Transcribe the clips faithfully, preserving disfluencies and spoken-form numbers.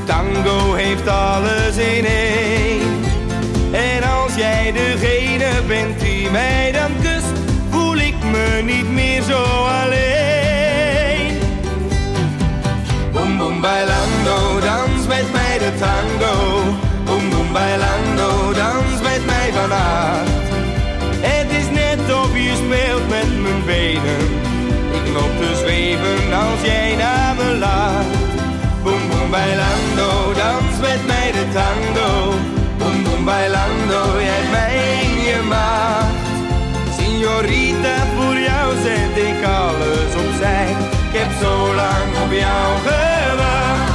tango heeft alles in één. En als jij degene bent die mij dan kust, voel ik me niet meer zo alleen. Boom boom bailando, dans met mij de tango. Boom boom bailando, dans met mij vannacht. Het is net of je speelt met mijn benen. Ik loop te zweven als jij naar me lacht. Boom boom bailando, dans met mij de tango. Boom boom bailando, jij hebt mij in je macht. Signorita, voor jou zet ik alles opzij. Ik heb zo lang op jou gewacht.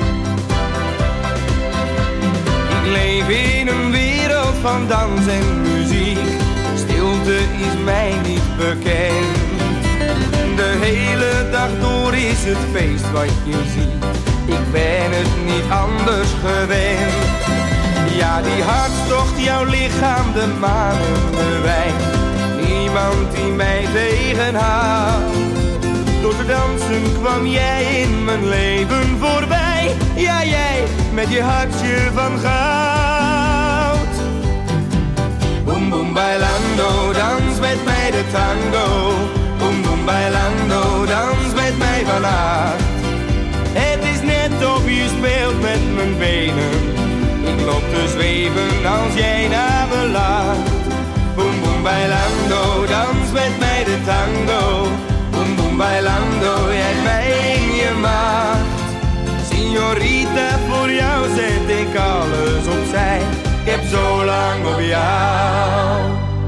Ik leef in een wereld van dans en muziek. Stilte is mij niet bekend. De hele dag door is het feest wat je ziet. Ik ben het niet anders gewend. Ja, die hartstocht, jouw lichaam, de maan en de wijn. Niemand die mij tegenhoudt. Door te dansen kwam jij in mijn leven voorbij. Ja, jij met je hartje van goud. Boom boom bailando, dans met mij de tango. Boom boom bailando, dans met mij vannacht. Het is net of je speelt met mijn benen. Ik loop te zweven als jij naar me lacht. Boom boom bailando, dans met mij de tango. Boom boom bailando, jij hebt mij in je macht. Signorita, voor jou zet ik alles opzij. Ik heb zo lang op jou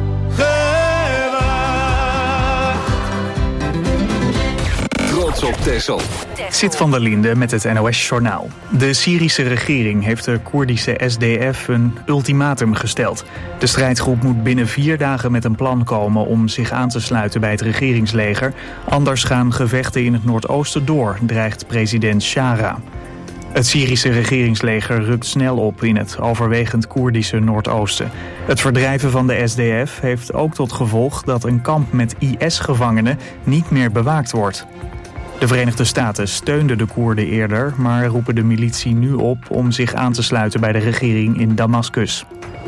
gewacht. Trots op Texel. Sit van der Linde met het N O S-journaal. De Syrische regering heeft de Koerdische S D F een ultimatum gesteld. De strijdgroep moet binnen vier dagen met een plan komen om zich aan te sluiten bij het regeringsleger. Anders gaan gevechten in het Noordoosten door, dreigt president Shara. Het Syrische regeringsleger rukt snel op in het overwegend Koerdische Noordoosten. Het verdrijven van de S D F heeft ook tot gevolg dat een kamp met I S-gevangenen niet meer bewaakt wordt. De Verenigde Staten steunden de Koerden eerder, maar roepen de militie nu op om zich aan te sluiten bij de regering in Damascus.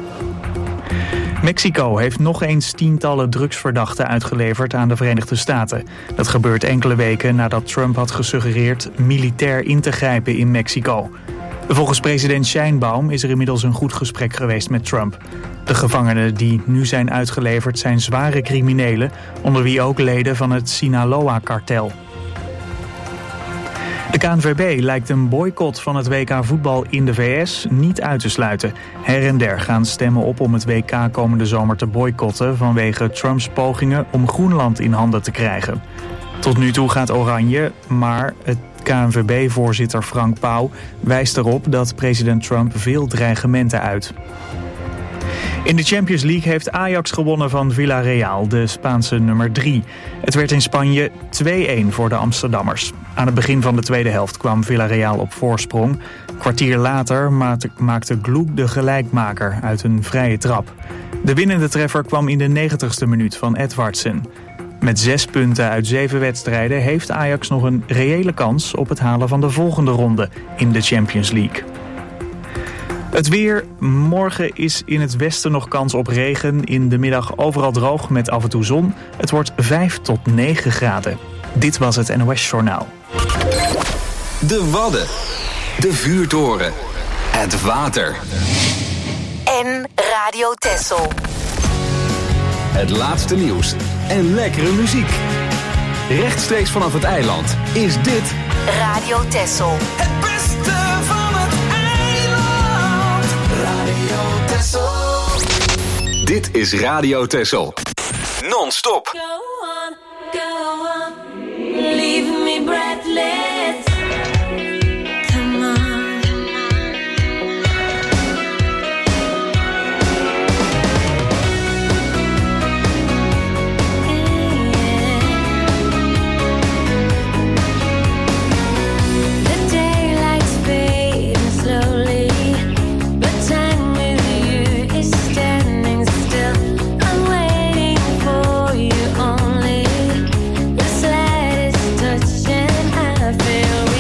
Mexico heeft nog eens tientallen drugsverdachten uitgeleverd aan de Verenigde Staten. Dat gebeurt enkele weken nadat Trump had gesuggereerd militair in te grijpen in Mexico. Volgens president Sheinbaum is er inmiddels een goed gesprek geweest met Trump. De gevangenen die nu zijn uitgeleverd zijn zware criminelen, onder wie ook leden van het Sinaloa-kartel. De K N V B lijkt een boycott van het W K voetbal in de V S niet uit te sluiten. Her en der gaan stemmen op om het W K komende zomer te boycotten vanwege Trumps pogingen om Groenland in handen te krijgen. Tot nu toe gaat Oranje, maar het K N V B-voorzitter Frank Pauw wijst erop dat president Trump veel dreigementen uit. In de Champions League heeft Ajax gewonnen van Villarreal, de Spaanse nummer drie. Het werd in Spanje twee-een voor de Amsterdammers. Aan het begin van de tweede helft kwam Villarreal op voorsprong. Een kwartier later maakte Gloek de gelijkmaker uit een vrije trap. De winnende treffer kwam in de negentigste minuut van Edwardsen. Met zes punten uit zeven wedstrijden heeft Ajax nog een reële kans op het halen van de volgende ronde in de Champions League. Het weer. Morgen is in het westen nog kans op regen. In de middag overal droog met af en toe zon. Het wordt vijf tot negen graden. Dit was het N O S-journaal. De Wadden. De vuurtoren. Het water. En Radio Texel. Het laatste nieuws. En lekkere muziek. Rechtstreeks vanaf het eiland is dit... Radio Texel. Het beste van het eiland. Radio Texel. Dit is Radio Texel. Non-stop. Go on, go on. Leave me breathless. Come on. The daylight's fading slowly, but time with you is standing still. I'm waiting for you only. The slightest touch and I feel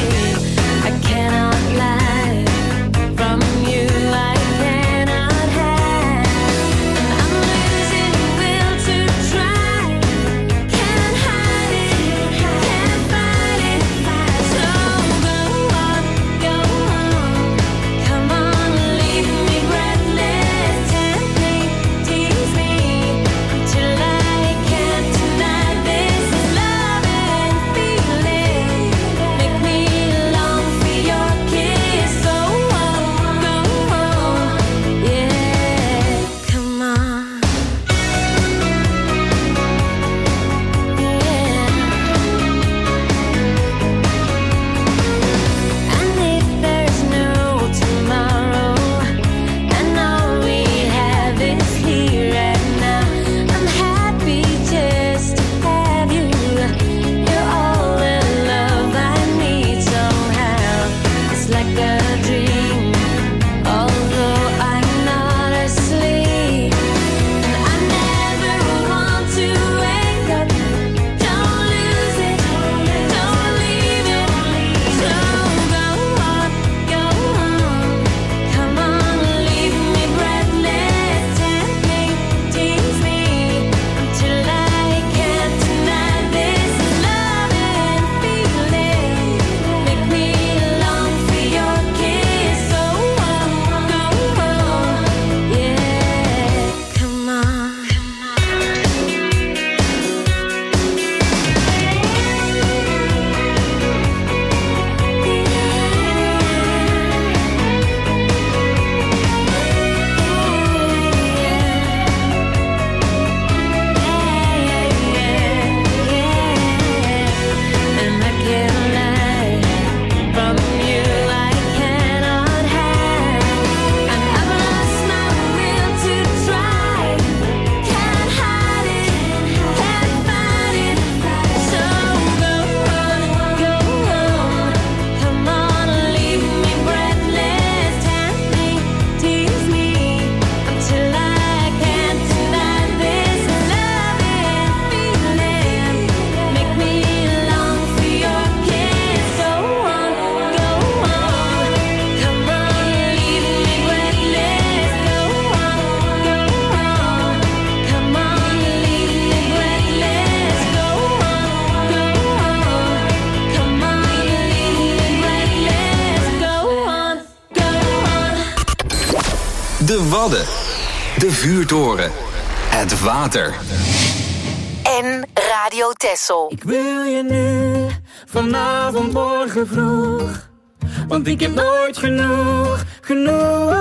De Wadden. De vuurtoren. Het water. En Radio Texel. Ik wil je nu, vanavond, morgen vroeg. Want ik heb nooit genoeg, genoeg.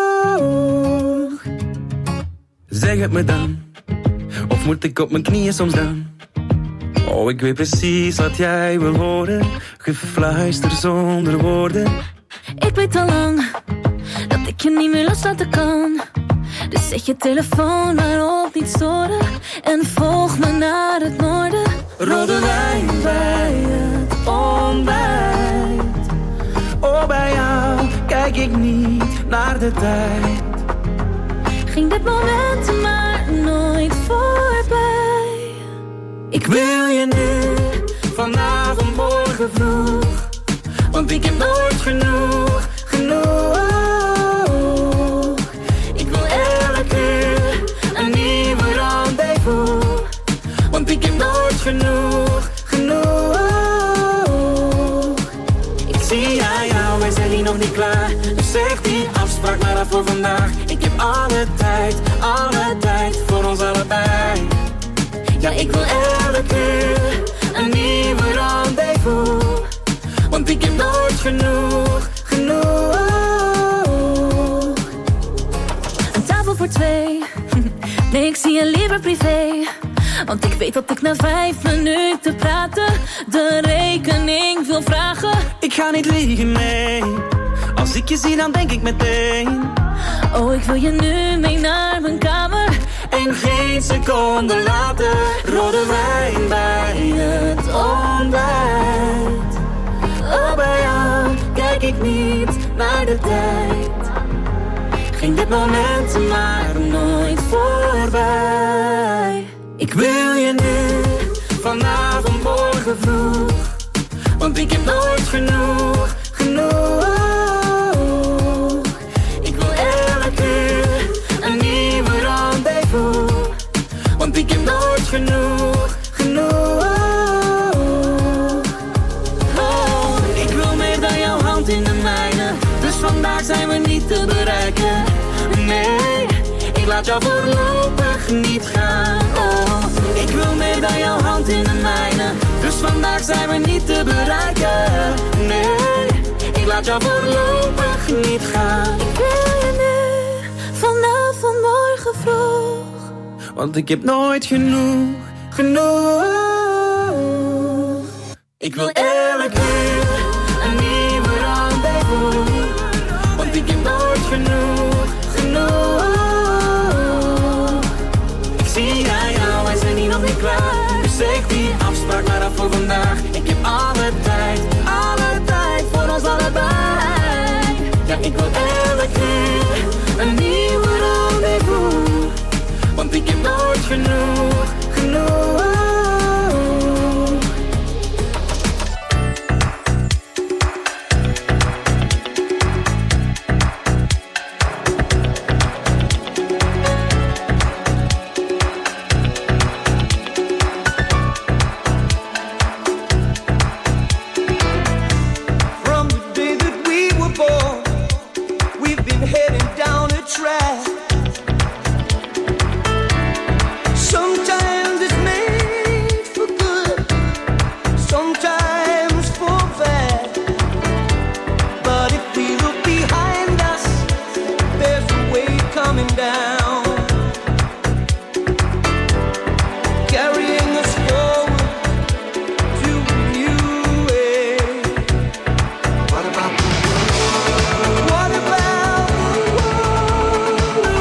Zeg het me dan, of moet ik op mijn knieën soms dan? Oh, ik weet precies wat jij wil horen. Gefluister zonder woorden. Ik weet al lang dat ik je niet meer loslaten kan. Dus zet je telefoon maar op niet storen. En volg me naar het noorden. Rode wijn bij het ontbijt. Oh, bij jou kijk ik niet naar de tijd. Ging dit moment maar nooit voorbij. Ik wil je nu, vanavond, morgen vroeg. Want ik heb nooit genoeg, genoeg. Ik wil elke uur een nieuwe rendezvous. Want ik heb nooit genoeg, genoeg. Ik zie aan jou, wij zijn hier nog niet klaar. Dus zeg die afspraak maar af voor vandaag. Ik heb alle tijd, alle tijd voor ons allebei. Ja, ik wil elke uur een nieuwe rendezvous. Want ik heb nooit genoeg, genoeg. Een tafel voor twee. Nee, ik zie je liever privé. Want ik weet dat ik na vijf minuten praten de rekening wil vragen. Ik ga niet liegen, nee. Als ik je zie, dan denk ik meteen. Oh, ik wil je nu mee naar mijn kamer. En geen seconde later, rode wijn bij het ontbijt. Oh, bij jou kijk ik niet naar de tijd. Ging dit moment maar nooit voorbij. Ik wil je nu, vanavond, morgen vroeg. Want ik heb nooit genoeg, genoeg. Ik wil elke uur een nieuwe rendezvous. Want ik heb nooit genoeg, genoeg. Oh, ik wil meer dan jouw hand in de mijne. Dus vandaag zijn we niet te bereiken. Nee, ik laat jou voorlopig niet gaan. Oh, ik wil meer dan jouw hand in de mijne. Dus vandaag zijn we niet te bereiken. Nee, ik laat jou voorlopig niet gaan. Ik wil je nu, vanavond, morgen vroeg. Want ik heb nooit genoeg, genoeg. Ik wil elke uur een nieuwe rendezvous. Want ik heb nooit genoeg, genoeg. Ik zie aan jou, wij zijn hier nog niet klaar. Dus zeg die afspraak maar af voor vandaag. Ik heb alle tijd, alle tijd voor ons allebei. Ja, ik wil elke uur een nieuwe rendezvous. Want ik heb nooit genoeg, genoeg. What about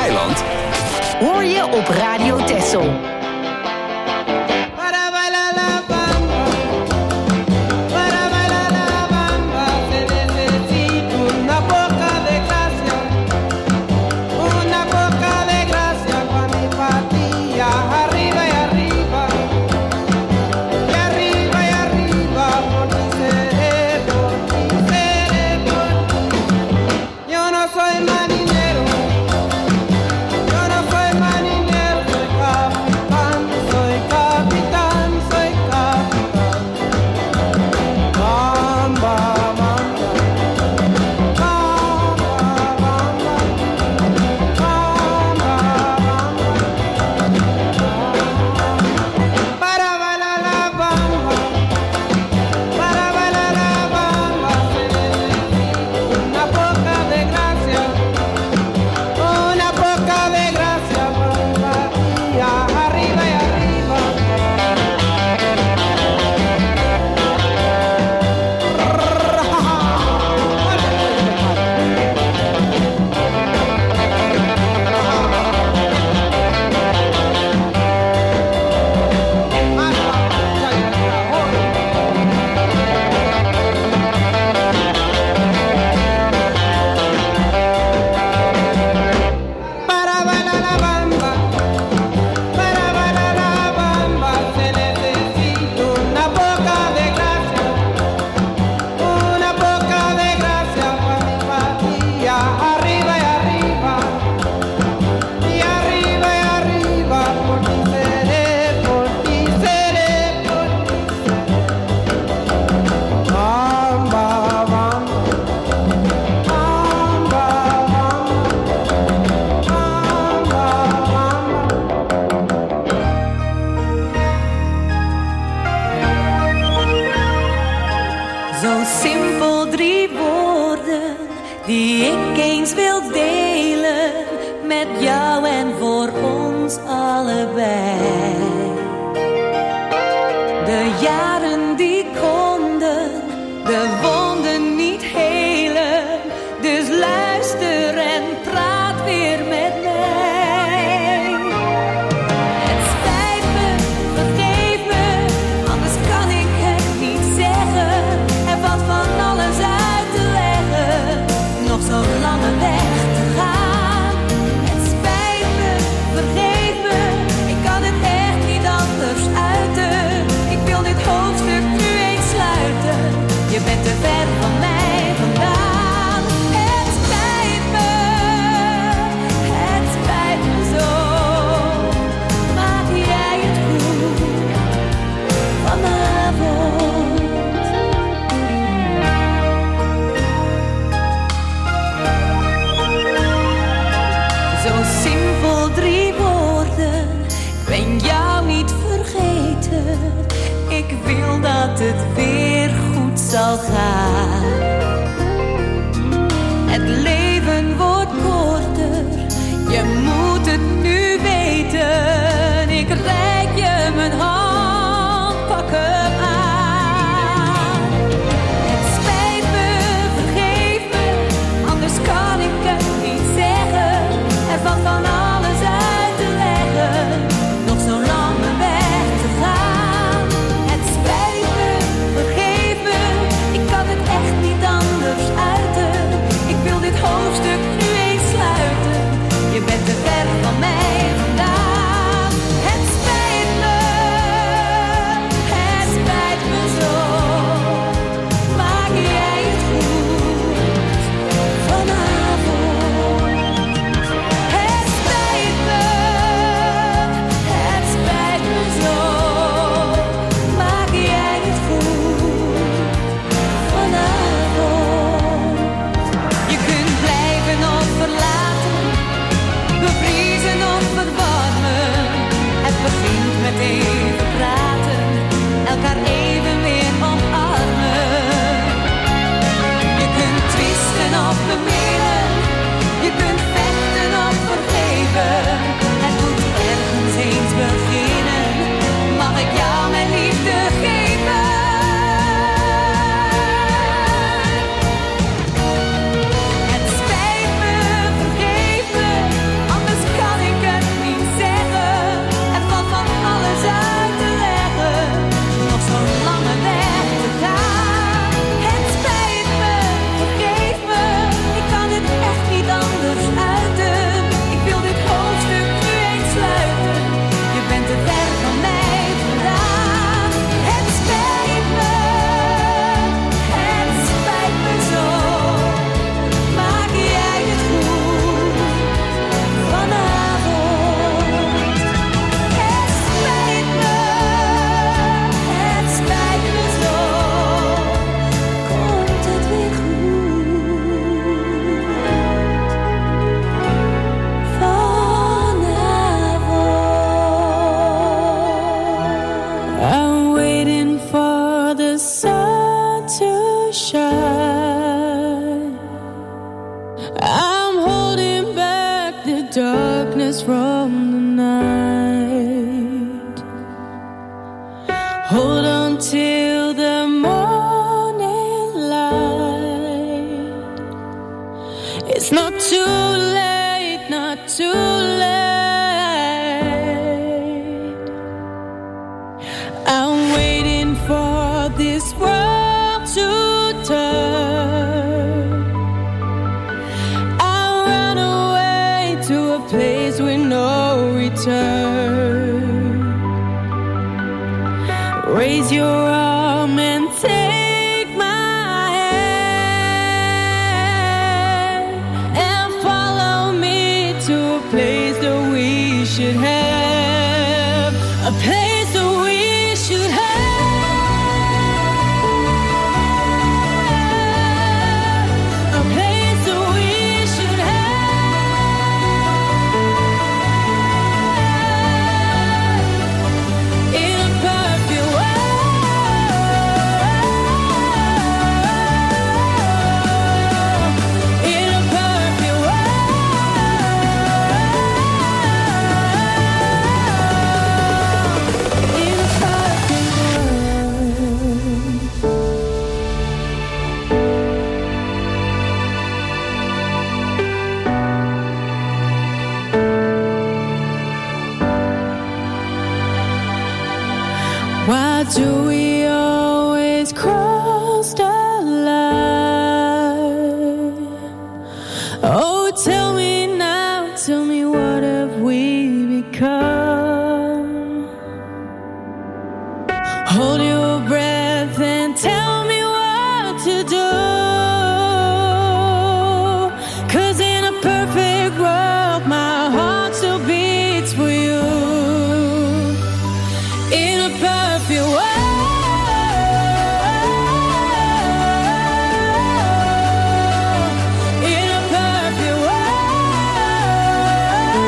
eiland? Hoor je op Radio Texel. Echt niet the sun to shine. I'm holding back the darkness from the night. Hold on till the morning light. It's not too late, not too late. I'm waiting for this world to turn. I'll run away to a place with no return. Raise your arm and take my hand and follow me to a place that we should have. A place that we should have. A place that we should have. In a perfect world. In a perfect world. In a perfect Why do we always cross the line? Oh, tell me now, tell me what have we become? Hold your breath and tell me what to do. 'Cause in a perfect world, my heart still beats for you. In a perfect world. In a perfect world.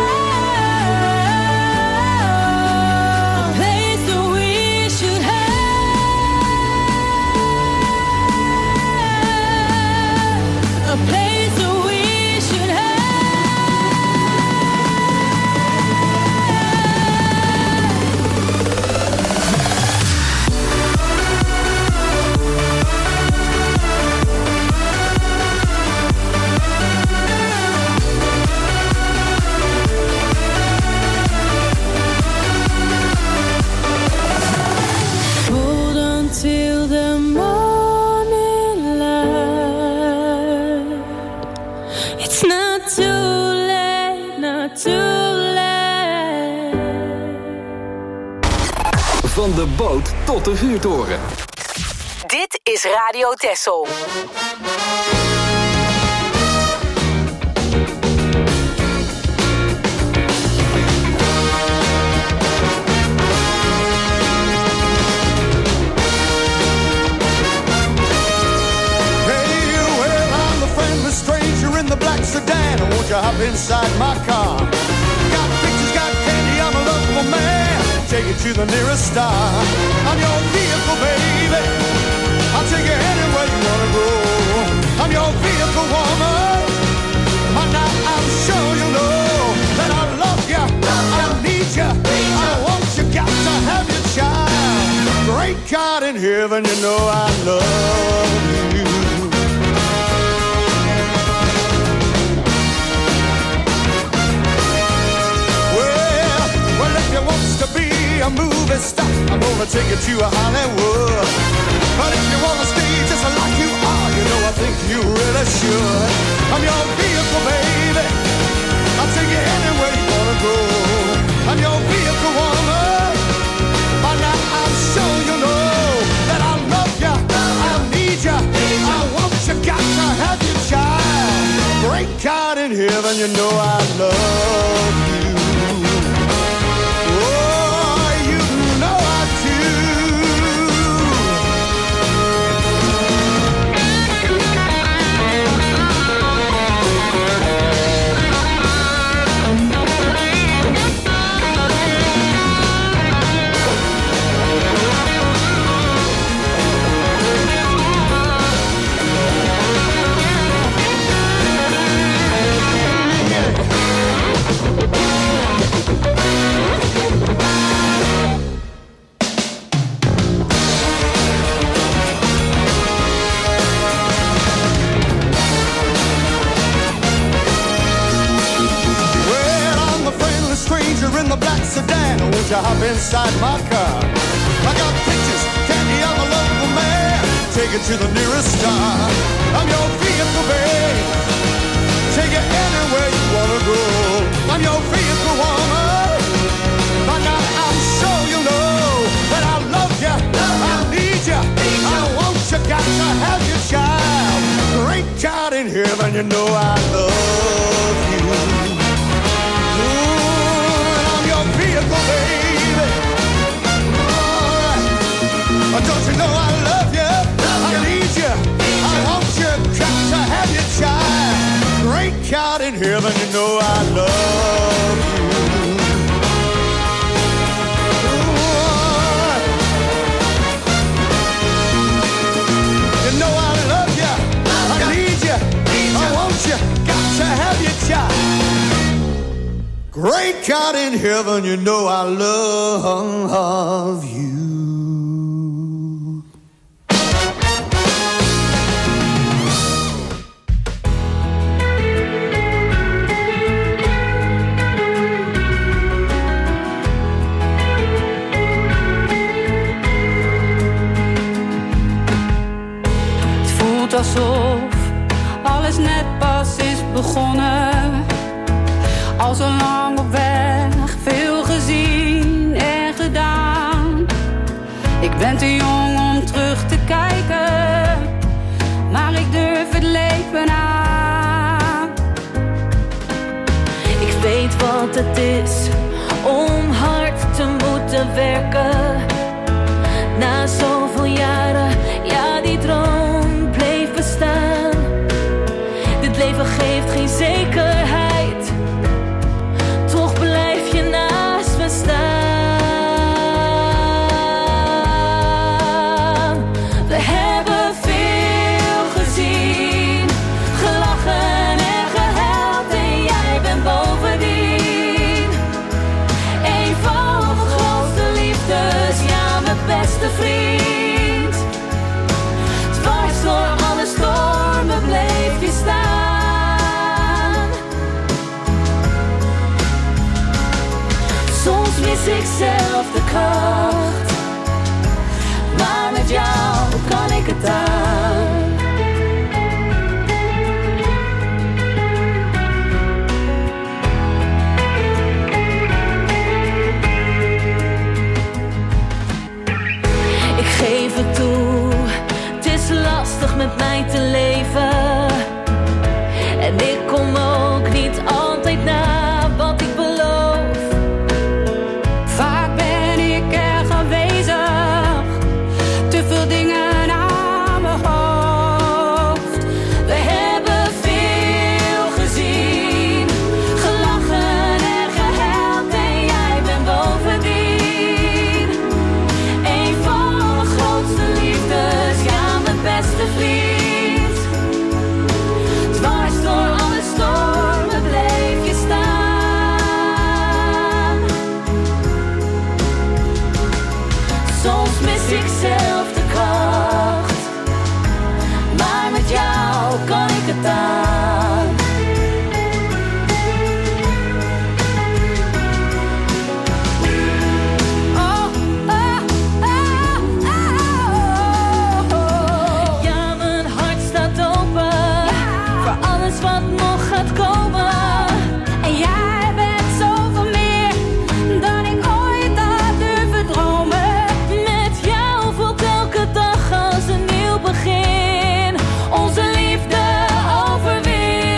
A place that we should have. A place that we should have. Hold on till the morning light. It's not too late, not too late. Van de boot tot de vuurtoren. Dit is Radio Texel. Hey, well, I'm the friendly stranger in the black sedan. Won't you hop inside my car? Got pictures, got candy, I'm a local man. Take you to the nearest star. I'm your vehicle, baby. I'll take you anywhere you wanna go. I'm your vehicle, woman. And now I'm sure you know that I love you, I need you, I want you, got to have your child. Great God in heaven, you know I love you. Well, well, if you wants to be a movie star, I'm gonna take you to Hollywood. But if you wanna stay just like you are, you know I think you really should. I'm your vehicle, baby. I'll take you anywhere you wanna go. I'm your vehicle, woman. By now I'm sure you know that I love you, I need you, I want you, got to have your child. Great God in heaven, you know I love you. Oh, you know I do. inside my car. I got pictures, candy, I'm a local man. Take it to the nearest star. I'm your vehicle, babe. Take it anywhere you wanna go. I'm your vehicle, woman. By now I'm sure you know that I love you, I need you, I want you, got to have your child. Great God in heaven, you know I love you. Ooh, and I'm your vehicle, baby. Oh, don't you know I love you, I need you, I want you, got to have your child. Great God in heaven, you know I love you. You know I love you, I need you, I want you, got to have your child. Great God in heaven, you know I love you. Alsof alles net pas is begonnen. Al zo lang op weg, veel gezien en gedaan. Ik ben te jong om terug te kijken, maar ik durf het leven aan. Ik weet wat het is om hard te moeten werken. Na zoveel jaren, ja die droom bleef bestaan. Dit leven geeft geen zekerheid, toch blijf je naast me staan. We hebben veel gezien, gelachen en gehuild en jij bent bovendien een van mijn grootste liefdes, ja mijn beste vriend. Dwars door alle stormen bleef je staan. Soms mis ik zelf de kracht, maar met jou kan ik het aan. Ik geef het toe, het is lastig met mij te leven. En ik kom ook niet altijd na wat ik beloof. Vaak ben ik er aanwezig, te veel dingen aan mijn hoofd. We hebben veel gezien, gelachen en gehuild en jij bent bovendien een van mijn grootste liefdes, ja mijn beste vriend. Dwars door alle stormen bleef je staan. Soms mis ik zelf de kracht, maar met jou kan ik het aan. Oh, oh, oh, oh, oh. Ja, mijn hart staat open voor alles wat nog gaat komen. En jij bent zoveel meer dan ik ooit had durven dromen. Met jou voelt elke dag als een nieuw begin. Onze liefde overwint.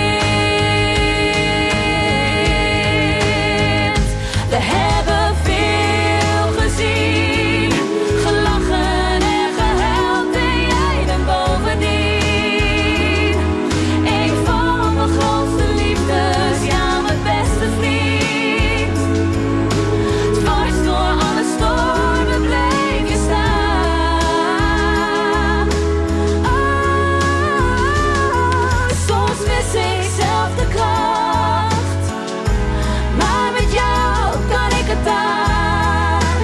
We hebben veel gezien, gelachen en gehuild en jij bent bovendien een van mijn grootste liefdes, ja mijn beste vriend. Dwars door alle stormen bleef je staan. Oh, soms mis ik zelf de kracht, maar met jou kan ik het aan.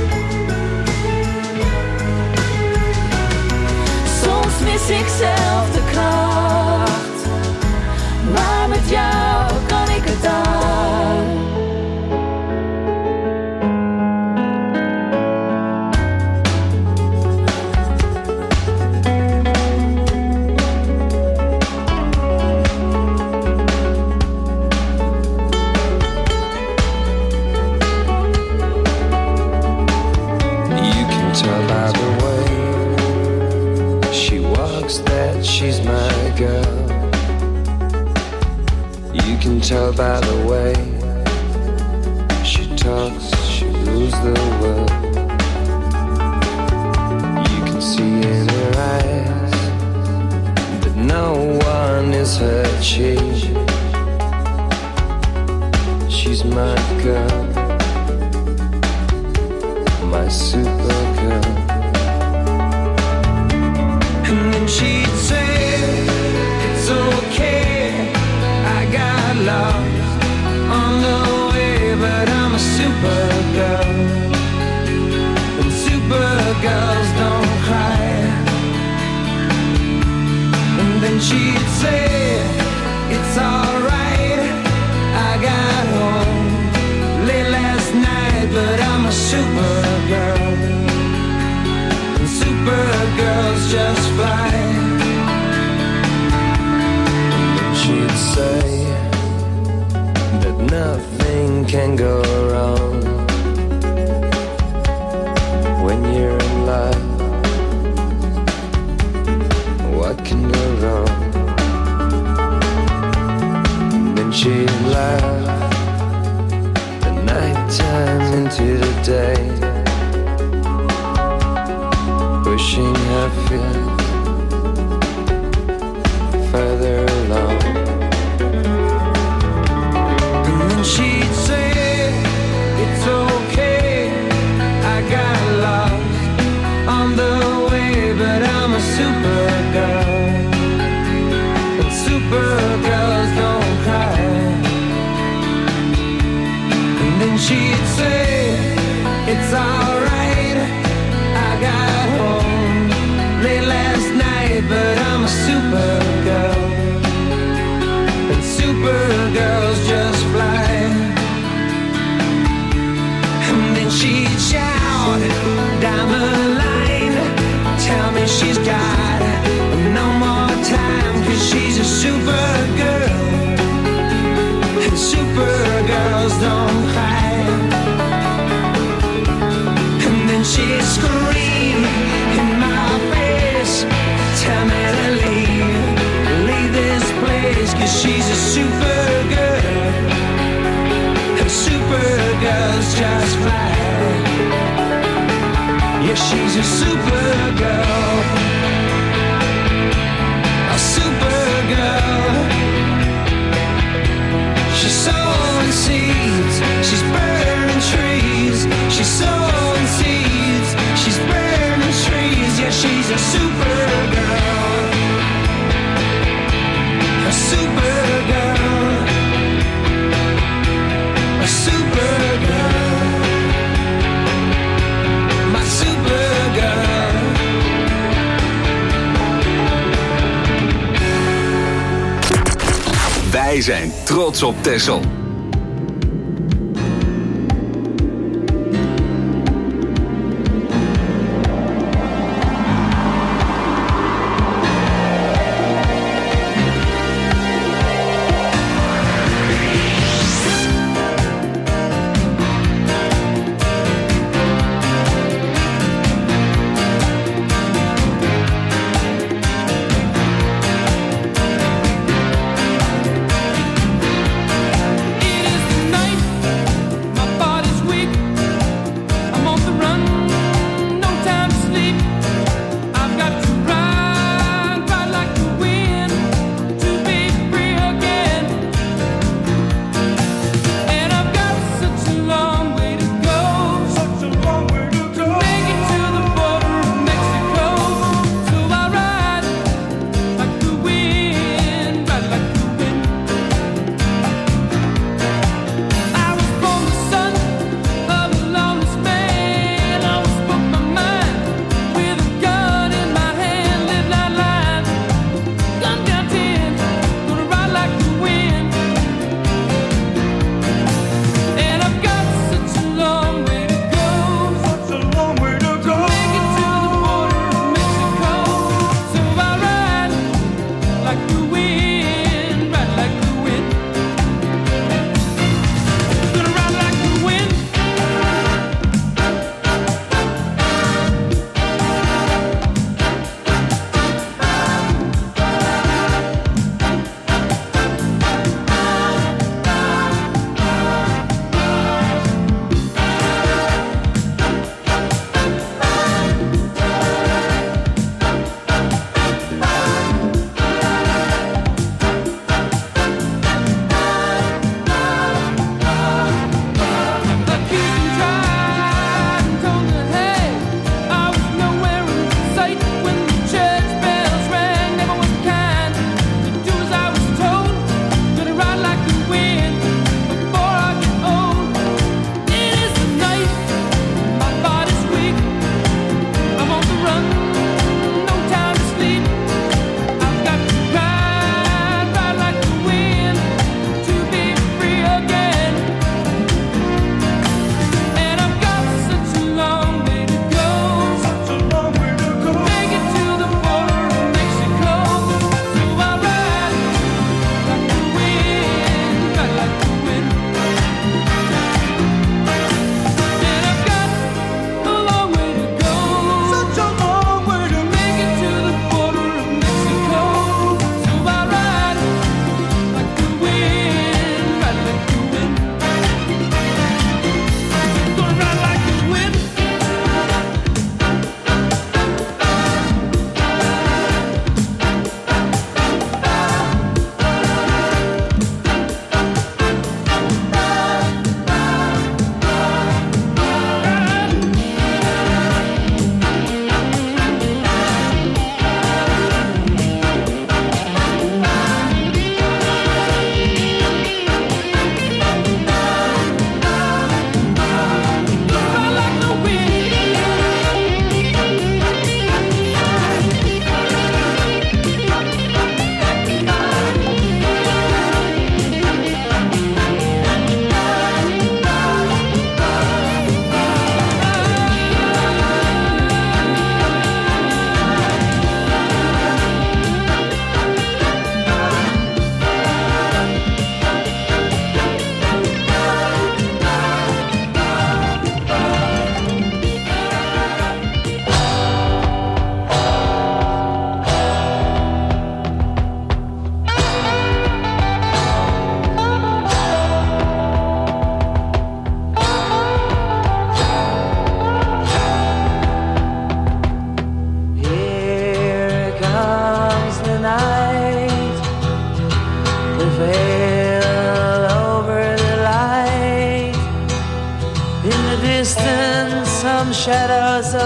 Soms mis ik zelf de kracht, maar met jou kan ik het aan. tell by the way she talks, she rules the world. You can see in her eyes that no one is her chief. She's my girl, my super girl. And then she'd say, it's okay, I got lost on the way, but I'm a super girl, and super girls don't cry. And then she'd say, it's alright, I got home late last night, but I'm a super girl, and super girls just fly. And she'd say that nothing can go wrong when you're in love. What can go wrong? And then she'd laugh the night time into the day, pushing her feet further along. And then she'd say, it's okay, I got lost on the way, but I'm a super girl, and super girls don't cry. And then she'd say, it's alright, I got home late last night, but I'm a super girl, and super girls just fly. And then she'd shout down the line, tell me she's got no more time, 'cause she's a super girl, and super girls don't cry. And then she'd scream in my face, tell me to leave, leave this place, 'cause she's a super girl, and super girls just fly. Yeah, she's a super girl, a super girl. She's sowing seeds, she's burning trees. She's sowing seeds, she's burning trees. Yeah, she's a super girl, a super girl, a super girl, my super girl. Wij zijn trots op Texel.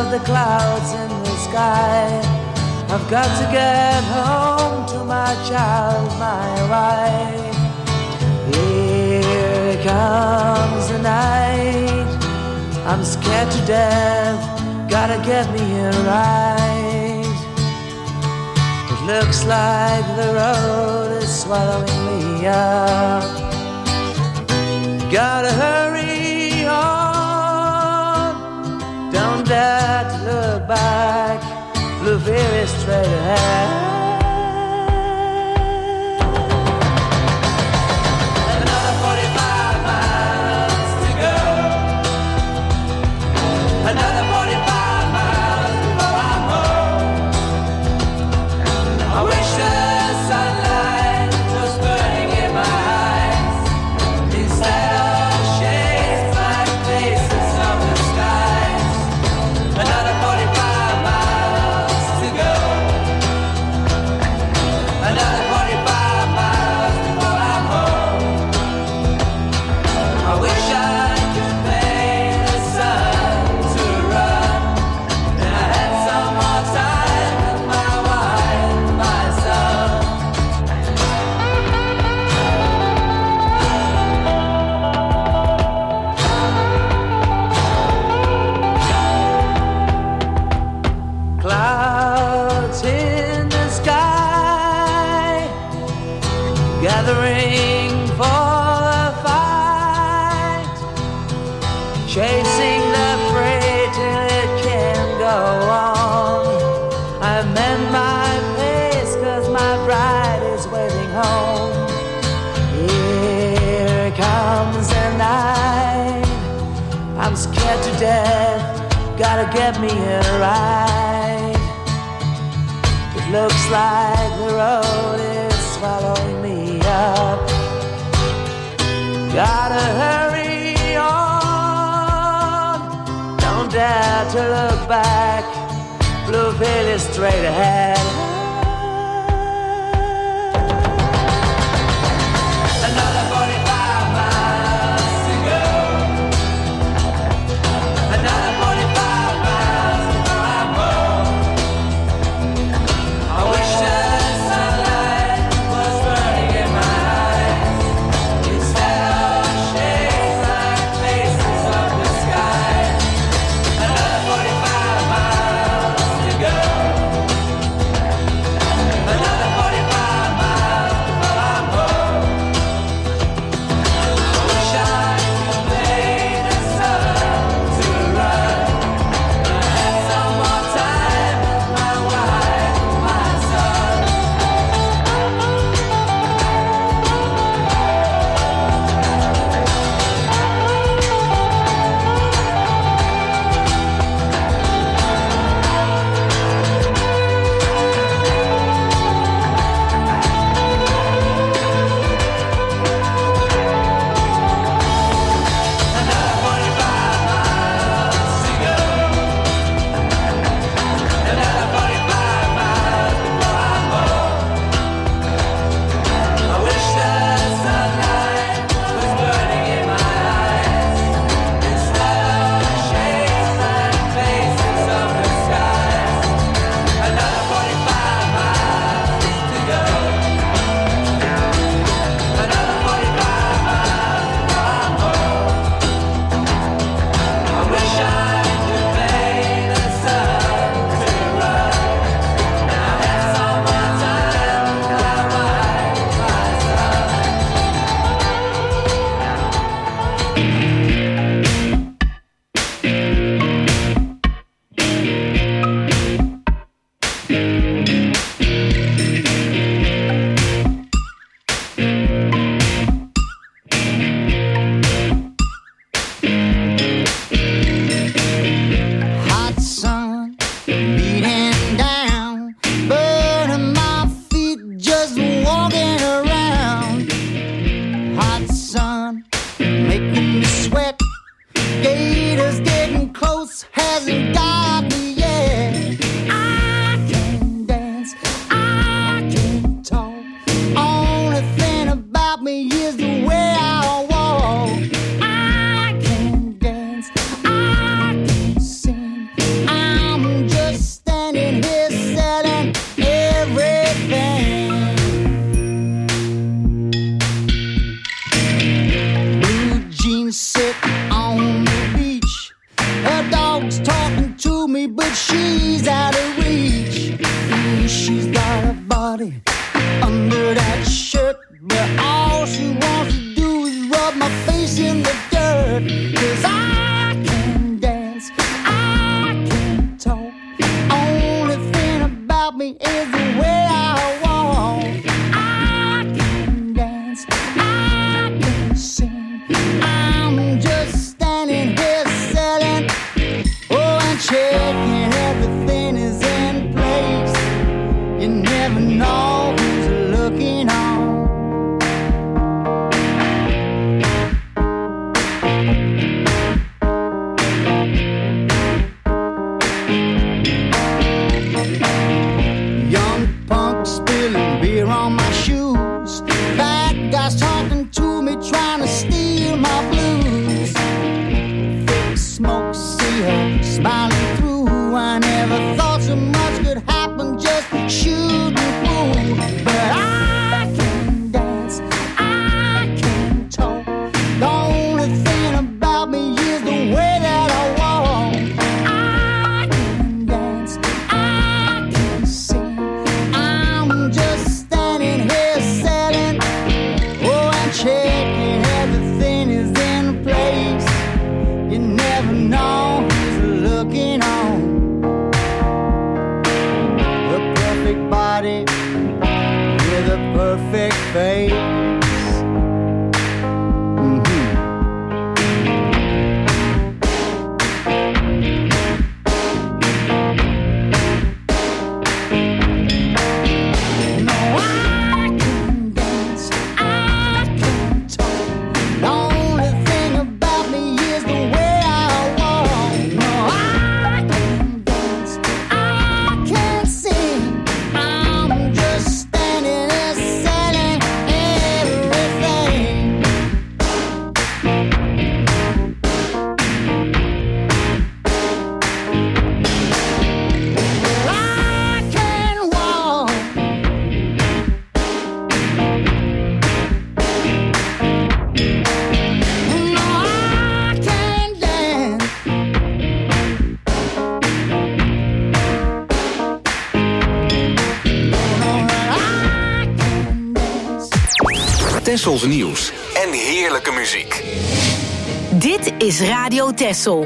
of the clouds in the sky. I've got to get home to my child, my wife. Here comes the night. I'm scared to death. Gotta get me here right. It looks like the road is swallowing me up. Gotta hurry on. Don't dare to look back. Blue fear is straight ahead. Another forty-five miles to go. Another forty-five miles before I'm home. I wish the sunlight was burning in my eyes instead of shades like faces of the skies. Another forty-five miles to go. Another forty-five miles before I'm home. I wish I could pay the sun to run, and I had some more time with my wife, my son. Clouds in the sky, gathering for the fight, chasing the prey till it can't go on. I mend my pace 'cause my bride is waiting home. Here comes the night. I'm scared to death. Gotta get me here right. It looks like the road is swallowing me up. Gotta hurry on. Don't dare to look back. Blue veil is straight ahead. Another forty-five miles to go. Another forty-five miles before I'm home. I wish the sunlight was burning in my eyes instead of shades like faces of the sky. Another forty-five miles to go. she's out of reach. Ooh, she's got a body under that shirt, but all she wants to do is rub my face in the dirt. 'Cause I can dance, I can talk. Only thing about me is the way I walk. I can dance, I can sing. I'm just standing here selling, oh, and checking everything is in place. You never know who's looking on. Young punk spilling beer on my shoes. Bad guys talking to me, trying to steal my blues. Thick smoke, see her smiling through. I never thought so much could happen, just shooting through. But I can dance, I can talk. The only thing about me is the way that I walk. I can dance, I can sing. I'm just standing here selling, oh, and checking everything is in place. You never know who's looking on. The perfect body with a perfect face. Mhm. No, I can dance, I can talk. The only thing about me is the way I walk. No, I can dance, I can sing. I'm just standing there selling everything. I can walk. No, I can dance. Tessels nieuws en heerlijke muziek. Dit is Radio Tessel.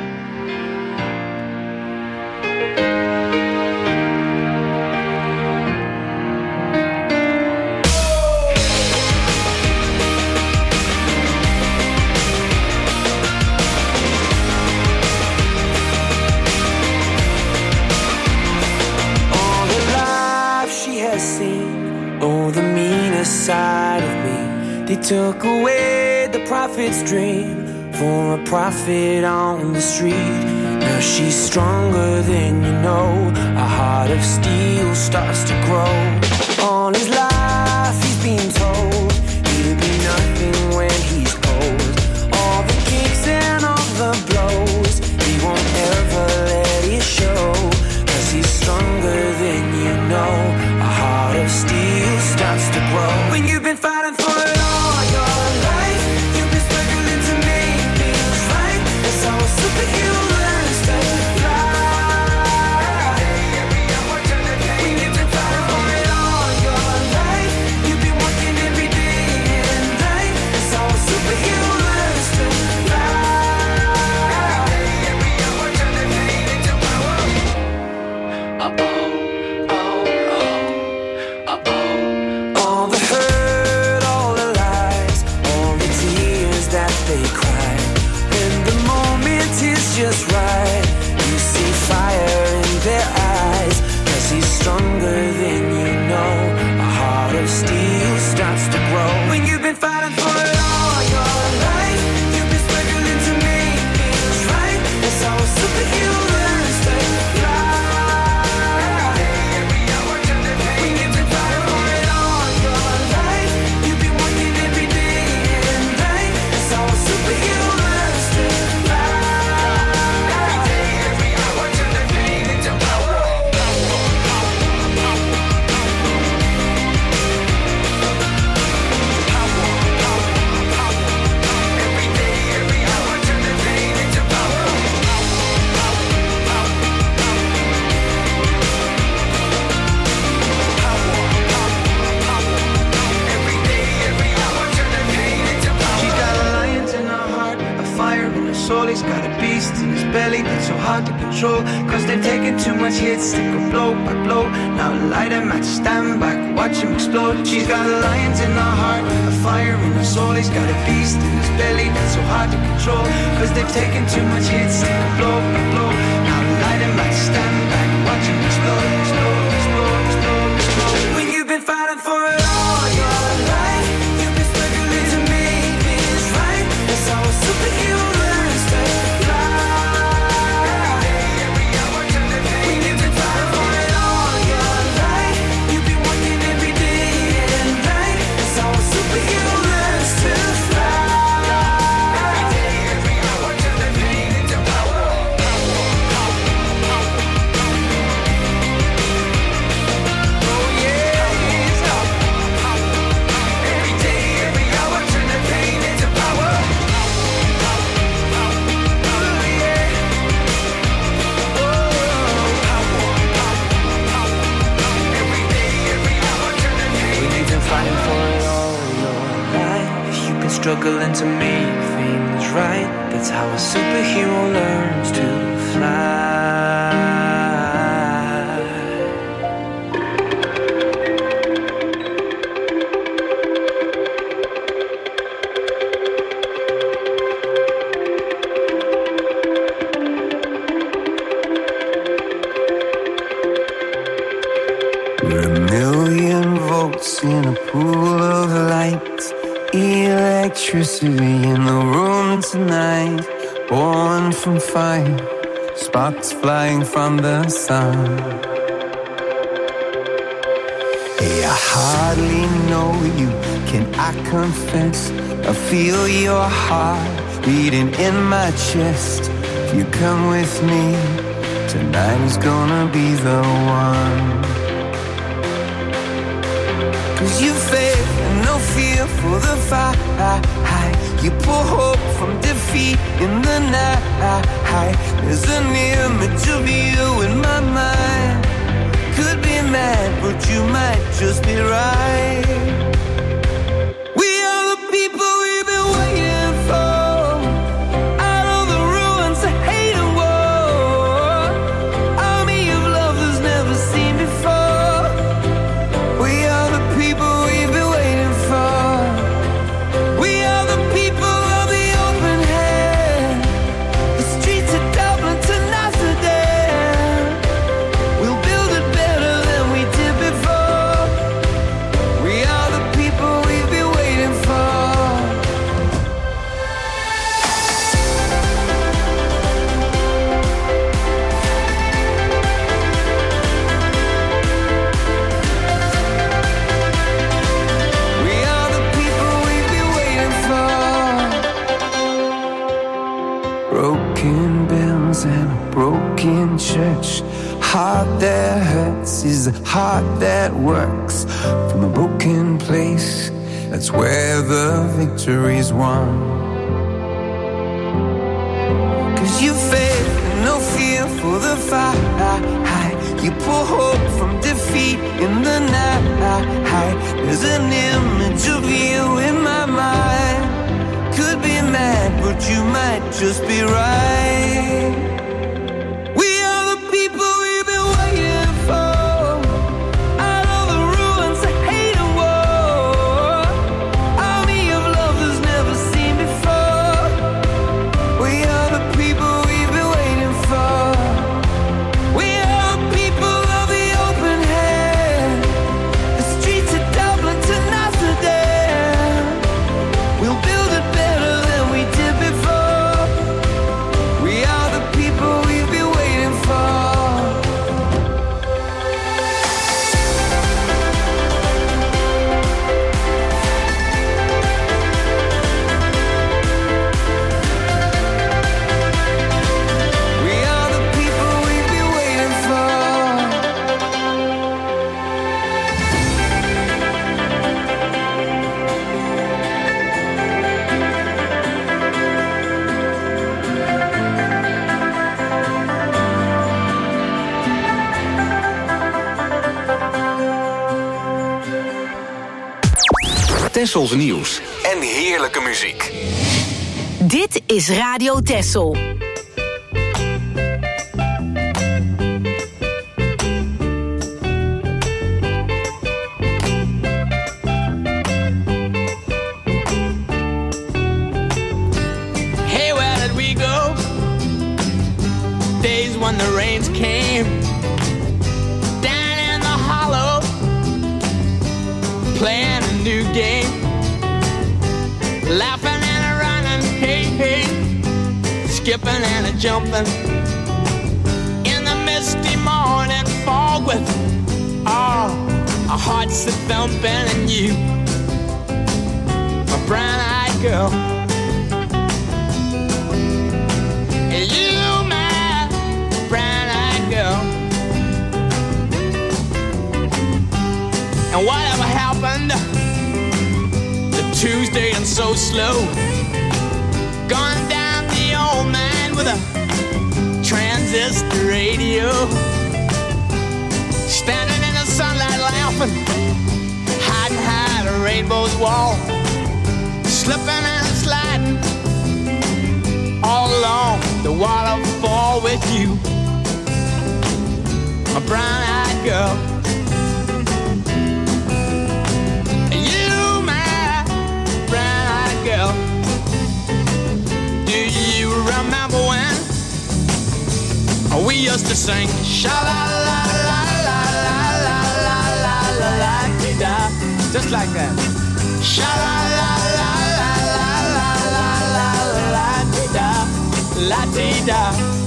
All the life she has seen, oh, the meanest side of me. They took away the prophet's dream for a prophet on the street. Now she's stronger than you know. A heart of steel starts to grow. All his life he's been told he'll be nothing when he's cold. All the kicks and all the blows, he won't ever let it show. 'Cause he's stronger than you know. A heart of steel starts to grow. When you've been fighting for it all your life, you've been struggling to make things right. That's how a superhero learns to fly. When you've been fighting for it all your life, belly that's so hard to control. Cause they've taken too much hits, they go blow by blow. Now light a match, stand back, watch him explode. She's got lions in her heart, a fire in her soul. He's got a beast in his belly that's so hard to control. Cause they've taken too much hits, they go blow by blow. Now light a match, stand back, watch him explode, explode, explode, explode, explode. When you've been fighting for it all your life, you've been struggling to make things right. That's how a superhero learns to fly. Every hour turn the pain. When you've been fighting for it all your life, you've been working every day and night. That's how a superhero learns to fly. Every day, every hour turn the pain into power. Oh yes. Every day, every hour turn the pain into power. We've been fighting for it all your life. You've been struggling to make things right. That's how a superhero learns to fly. We're a million volts in a pool of light. Electricity in the room tonight. Born from fire, sparks flying from the sun. Hey, I hardly know you, can I confess? I feel your heart beating in my chest. If you come with me, tonight is gonna be the one. Cause you faith and no fear for the fight. You pull hope from defeat in the night. There's an image of you in my mind. Could be mad, but you might just be right. We are the people we've been waiting for. Out of the ruins of hate and war. Army of love that's never seen before. We are the people we've been waiting for. We are the people of the open hand. The streets of Dublin to Amsterdam. We'll build it better than we did before. We are the people we've been waiting for. We are the people we've been waiting for. Broken bells and a broken church. Heart that hurts is a heart that works. From a broken place, that's where the victory's won. Cause you faith and no fear for the fight. You pull hope from defeat in the night. There's an image of you in my mind. Could be mad, but you might just be right. We are the people we've been waiting for. Out of the ruins of hate and war. Army of love that's never seen before. We are the people we've been waiting for. We are the people of the open hand. The streets of Dublin to Amsterdam. We'll build it better than we did before. We are the people we've been waiting for. We are the people we've been waiting for. Tessels nieuws en heerlijke muziek. Dit is Radio Tessel. skipping and a jumping in the misty morning fog with all our hearts a thumping and you, my brown-eyed girl. You, my brown-eyed girl. And whatever happened to Tuesday and so slow? Gone down the old man with a transistor radio, standing in the sunlight laughing, hiding behind a rainbow's wall, slipping and sliding all along the waterfall with you, my brown-eyed girl. You, my brown-eyed girl. Do you remember when we used to sing sha-la-la-la-la-la-la-la-la-la-la-la-la-la-la-la, just like that. Sha-la-la-la-la-la-la-la-la-la-la-la-la-la-la.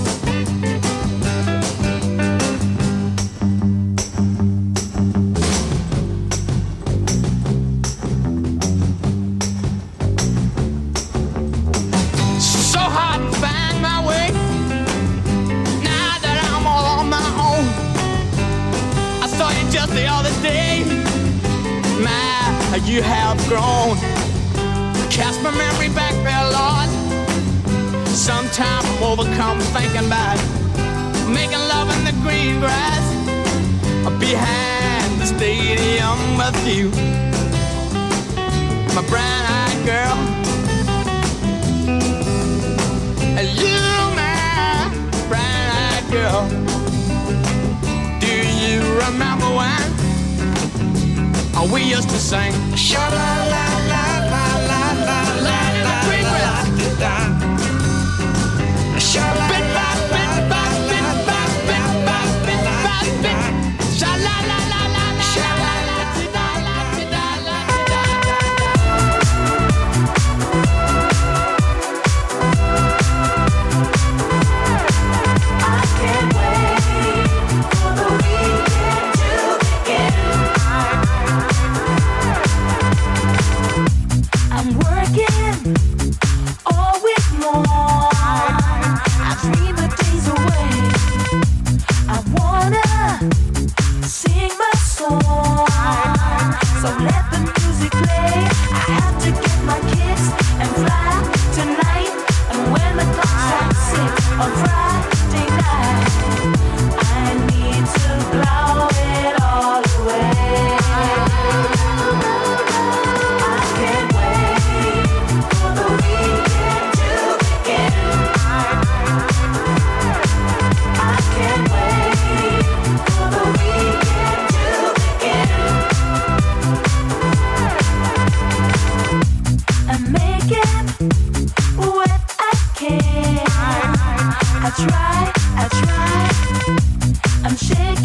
So hard to find my way now that I'm all on my own. I saw you just the other day. My, you have grown. Cast my memory back there, Lord. Sometimes I'm overcome thinking about making love in the green grass behind the stadium with you, my brown-eyed girl. You, my brown-eyed girl. Do you remember when we used to sing sha-la-la?